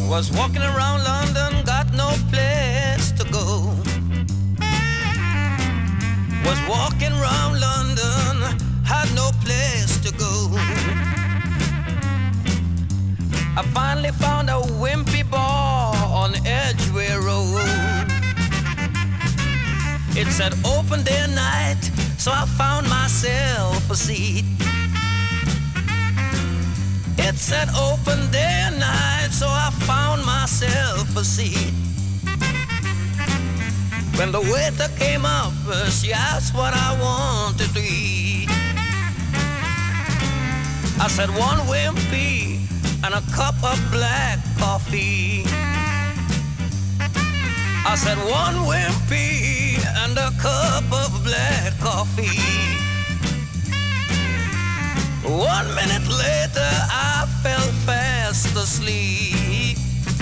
Was walking around London, got no place to go. Was walking around London, had no place to go. I finally found a wimpy bar on Edgware Road. It said open day and night, so I found myself a seat. It said open day and night, so I found myself a seat. When the waiter came up, she asked what I wanted to eat. I said one wimpy and a cup of black coffee. I said one wimpy and a cup of black coffee. 1 minute later I fell fast asleep.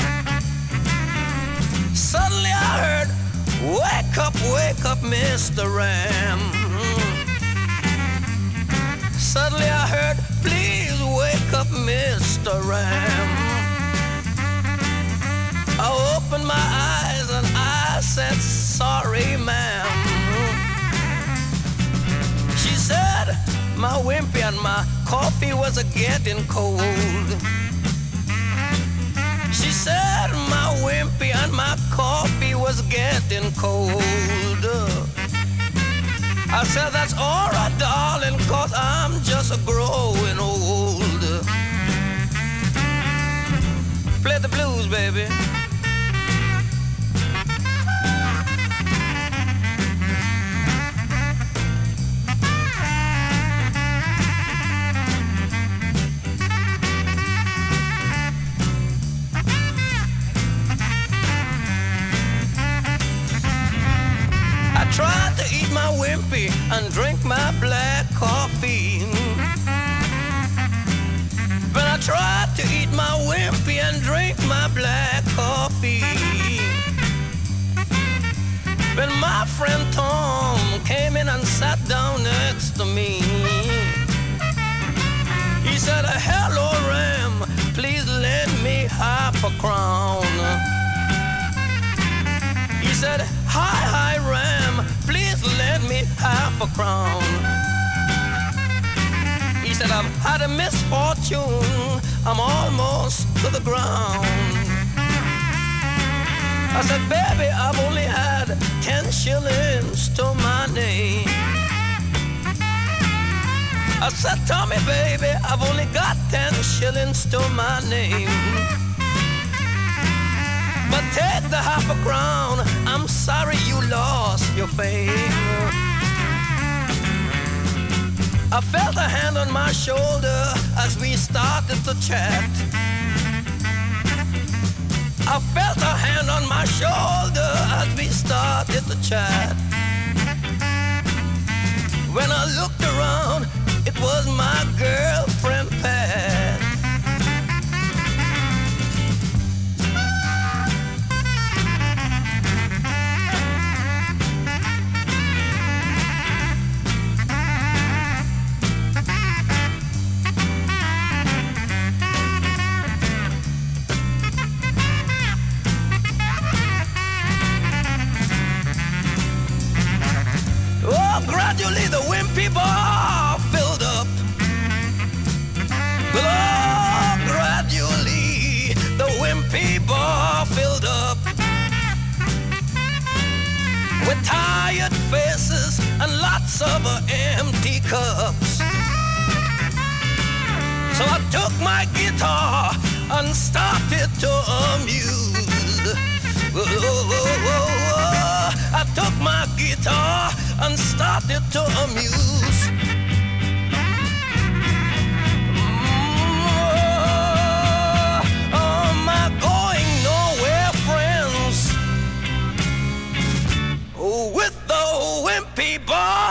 Suddenly I heard, wake up, Mr. Ram. Suddenly I heard, please wake up, Mr. Ram. I opened my eyes and I said, sorry, ma'am. She said, my wimpy and my coffee was a-getting cold. She said, my wimpy and my coffee was getting cold. I said, that's all right, darling, 'cause I'm just growing old. Play the blues, baby. Tried to eat my wimpy and drink my black coffee. But I tried to eat my wimpy and drink my black coffee. When my friend Tom came in and sat down next to me, he said, hello, Ram, please lend me half a crown. He said, hi, Ram, please lend me half a crown. He said, I've had a misfortune, I'm almost to the ground. I said, baby, I've only had 10 shillings to my name. I said, Tommy, baby, I've only got 10 shillings to my name. But take the half a crown, I'm sorry you lost your fame. I felt a hand on my shoulder as we started to chat. I felt a hand on my shoulder as we started to chat. When I looked around, it was my girlfriend Pat. Gradually the wimpy bar filled up. Oh, gradually the wimpy bar filled up. With tired faces and lots of empty cups. So I took my guitar and started to amuse. I took my guitar and started to amuse. Am I going nowhere, friends? With the wimpy bar